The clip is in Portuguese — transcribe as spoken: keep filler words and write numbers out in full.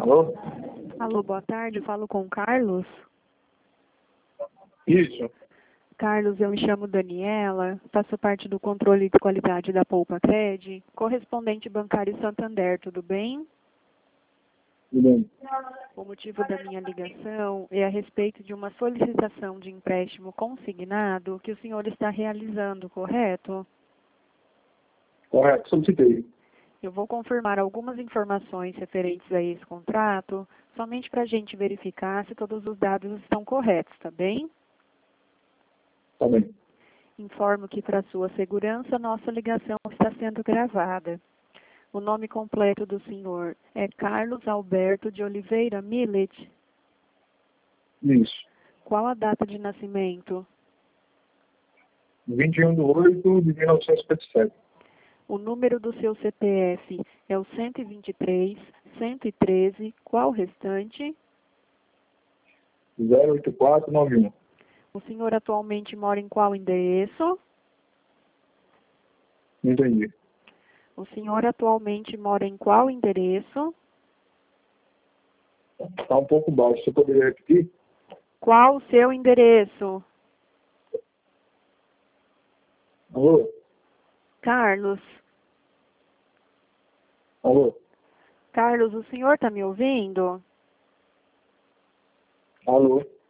Alô? Alô, boa tarde. Falo com o Carlos. Isso. Carlos, eu me chamo Daniela, faço parte do controle de qualidade da Poupa Cred, correspondente bancário Santander, tudo bem? Tudo bem. O motivo da minha ligação é a respeito de uma solicitação de empréstimo consignado que o senhor está realizando, correto? Correto, solicitei. Eu vou confirmar algumas informações referentes a esse contrato, somente para a gente verificar se todos os dados estão corretos, tá bem? Tá bem. Informo que, para sua segurança, nossa ligação está sendo gravada. O nome completo do senhor é Carlos Alberto de Oliveira Millet. Isso. Qual a data de nascimento? vinte e um de oito de mil novecentos e cinquenta e sete. O número do seu C P F é o cento e vinte e três, cento e treze. Qual o restante? zero oito quatro nove um. O senhor atualmente mora em qual endereço? Não entendi. O senhor atualmente mora em qual endereço? Está um pouco baixo. Você poderia repetir? Qual o seu endereço? Alô? Carlos. Alô? Carlos, o senhor está me ouvindo? Alô?